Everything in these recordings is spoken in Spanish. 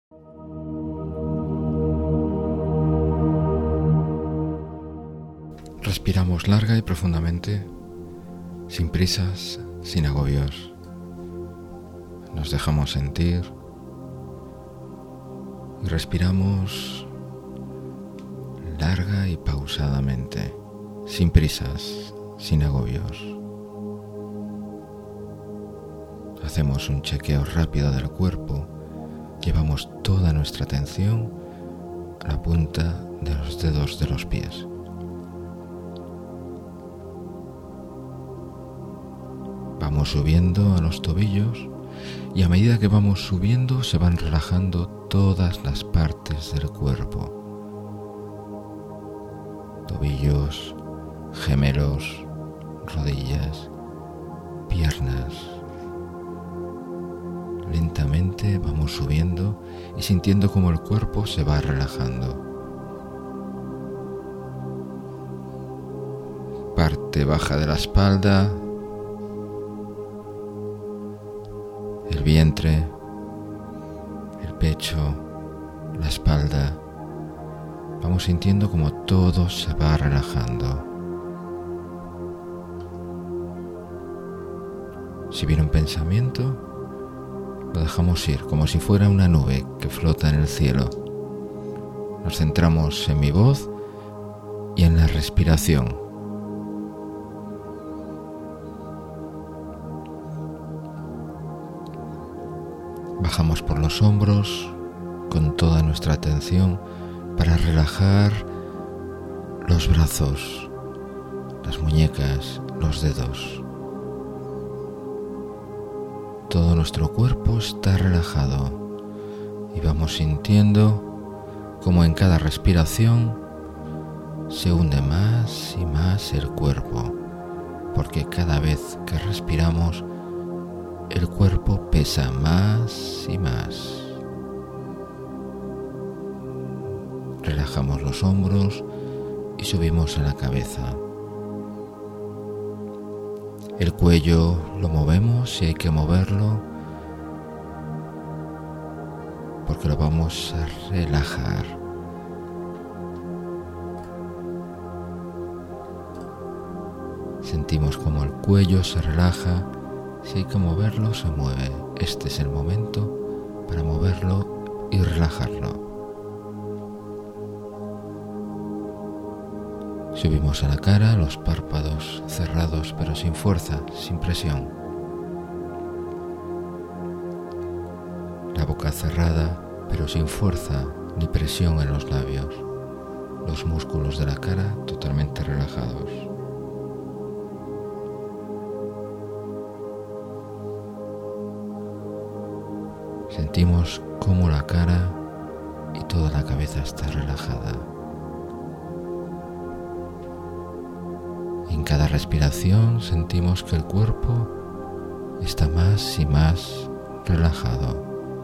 Respiramos larga y profundamente, sin prisas, sin agobios. Nos dejamos sentir y respiramos larga y pausadamente, sin prisas, sin agobios. Hacemos un chequeo rápido del cuerpo, llevamos toda nuestra atención a la punta de los dedos de los pies. Vamos subiendo a los tobillos y a medida que vamos subiendo se van relajando todas las partes del cuerpo. Tobillos, gemelos, rodillas, piernas. Lentamente vamos subiendo y sintiendo cómo el cuerpo se va relajando. Parte baja de la espalda, el vientre, el pecho, la espalda. Vamos sintiendo como todo se va relajando. Si viene un pensamiento, lo dejamos ir como si fuera una nube que flota en el cielo. Nos centramos en mi voz y en la respiración. Bajamos por los hombros con toda nuestra atención para relajar los brazos, las muñecas, los dedos. Todo nuestro cuerpo está relajado y vamos sintiendo como en cada respiración se hunde más y más el cuerpo, porque cada vez que respiramos el cuerpo pesa más y más. Relajamos los hombros y subimos a la cabeza. El cuello lo movemos si hay que moverlo, porque lo vamos a relajar. Sentimos como el cuello se relaja. Si hay que moverlo, se mueve. Este es el momento para moverlo y relajarlo. Subimos a la cara, los párpados cerrados pero sin fuerza, sin presión. La boca cerrada pero sin fuerza ni presión en los labios. Los músculos de la cara totalmente relajados. Sentimos cómo la cara y toda la cabeza está relajada. En cada respiración sentimos que el cuerpo está más y más relajado.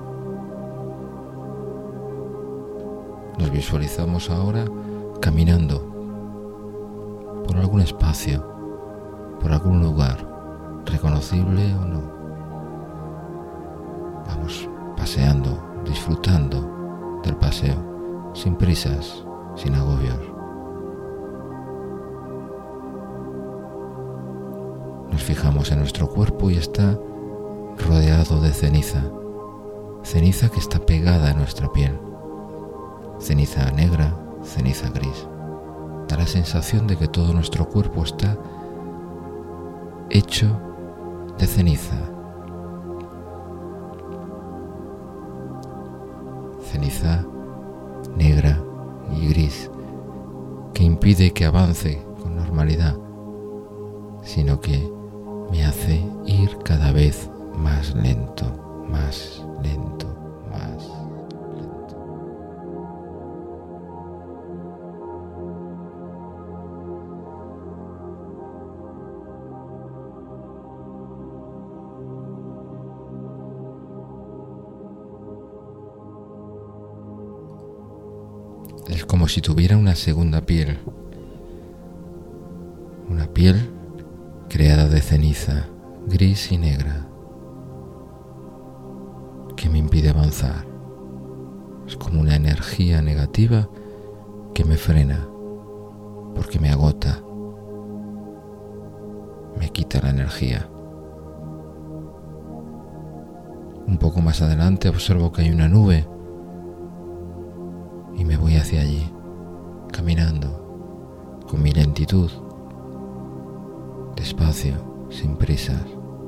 Nos visualizamos ahora caminando por algún espacio, por algún lugar, reconocible o no. Vamos paseando, disfrutando del paseo, sin prisas, sin agobios. Nos fijamos en nuestro cuerpo y está rodeado de ceniza, ceniza que está pegada a nuestra piel, ceniza negra, ceniza gris. Da la sensación de que todo nuestro cuerpo está hecho de ceniza. Ceniza negra y gris que impide que avance con normalidad, sino que me hace ir cada vez más lento, más lento, más lento. Es como si tuviera una segunda piel, una piel creada de ceniza, gris y negra, que me impide avanzar. Es como una energía negativa que me frena, porque me agota, me quita la energía. Un poco más adelante observo que hay una nube y me voy hacia allí, caminando, con mi lentitud, despacio, sin prisas.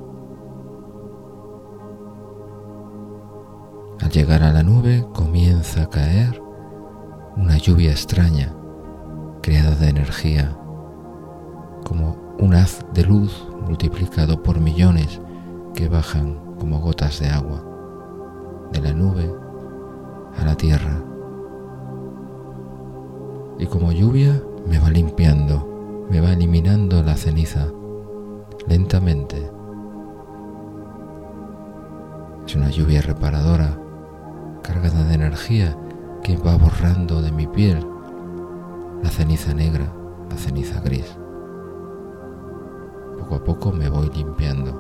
Al llegar a la nube comienza a caer una lluvia extraña, creada de energía, como un haz de luz multiplicado por millones que bajan como gotas de agua de la nube a la tierra. Y como lluvia me va limpiando, me va eliminando la ceniza lentamente. Es una lluvia reparadora, cargada de energía que va borrando de mi piel la ceniza negra, la ceniza gris. Poco a poco me voy limpiando.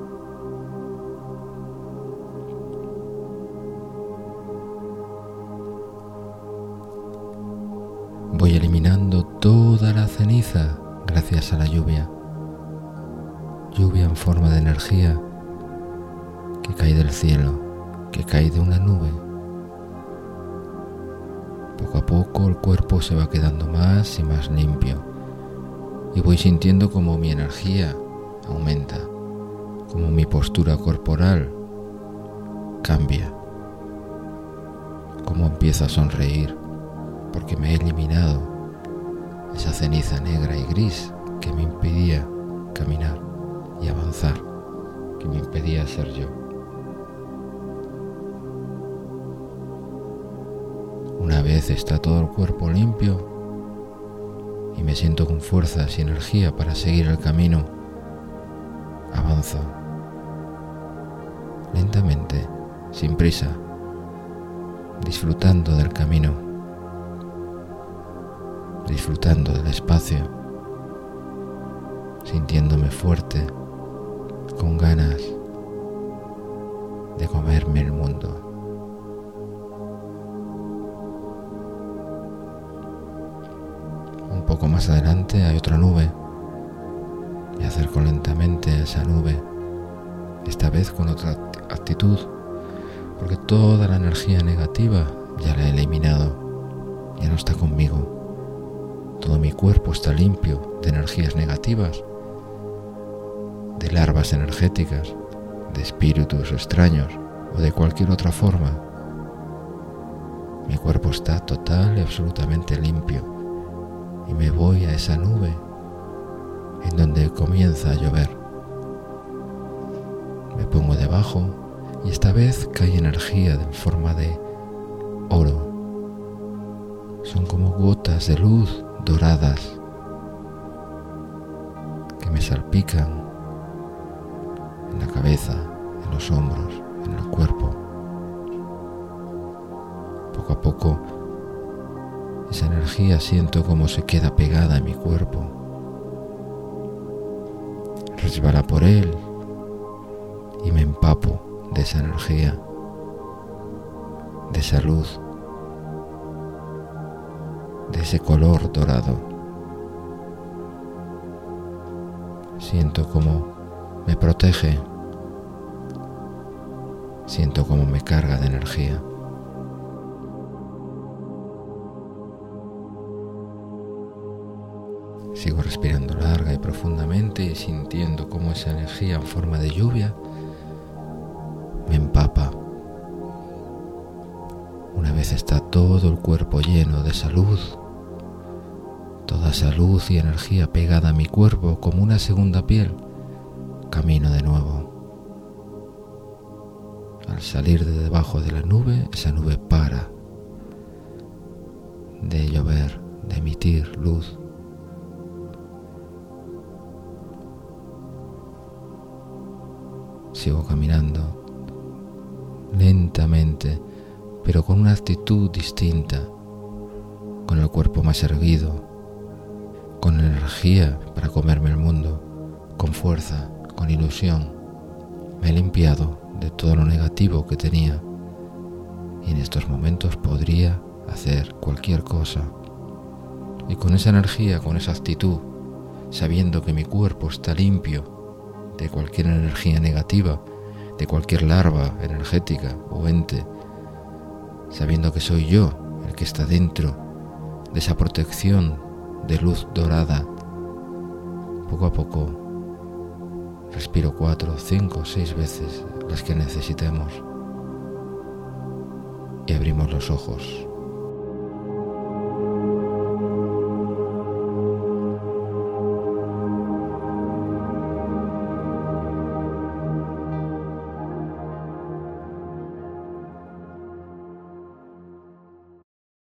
Voy eliminando toda la ceniza gracias a la lluvia. Lluvia en forma de energía que cae del cielo, que cae de una nube. Poco a poco el cuerpo se va quedando más y más limpio y voy sintiendo como mi energía aumenta, como mi postura corporal cambia, como empiezo a sonreír porque me he eliminado esa ceniza negra y gris que me impedía caminar y avanzar, que me impedía ser yo. Una vez está todo el cuerpo limpio y me siento con fuerzas y energía para seguir el camino, avanzo lentamente, sin prisa, disfrutando del camino, disfrutando del espacio, sintiéndome fuerte, con ganas de comerme el mundo. Un poco más adelante hay otra nube. Me acerco lentamente a esa nube, esta vez con otra actitud, porque toda la energía negativa ya la he eliminado, ya no está conmigo. Todo mi cuerpo está limpio de energías negativas, de larvas energéticas, de espíritus extraños o de cualquier otra forma. Mi cuerpo está total y absolutamente limpio y me voy a esa nube en donde comienza a llover. Me pongo debajo y esta vez cae energía en forma de oro. Son como gotas de luz doradas que me salpican en la cabeza, en los hombros, en el cuerpo. Poco a poco esa energía siento como se queda pegada en mi cuerpo, resbala por él y me empapo de esa energía, de esa luz, de ese color dorado. Siento como me protege, siento como me carga de energía. Sigo respirando larga y profundamente y sintiendo cómo esa energía en forma de lluvia me empapa. Una vez está todo el cuerpo lleno de esa luz, toda esa luz y energía pegada a mi cuerpo como una segunda piel, camino de nuevo. Al salir de debajo de la nube, esa nube para de llover, de emitir luz. Sigo caminando lentamente, pero con una actitud distinta, con el cuerpo más erguido, con energía para comerme el mundo, con fuerza, con ilusión. Me he limpiado de todo lo negativo que tenía y en estos momentos podría hacer cualquier cosa. Y con esa energía, con esa actitud, sabiendo que mi cuerpo está limpio de cualquier energía negativa, de cualquier larva energética o ente, sabiendo que soy yo el que está dentro de esa protección de luz dorada, poco a poco respiro 4, 5, 6 veces las que necesitemos y abrimos los ojos.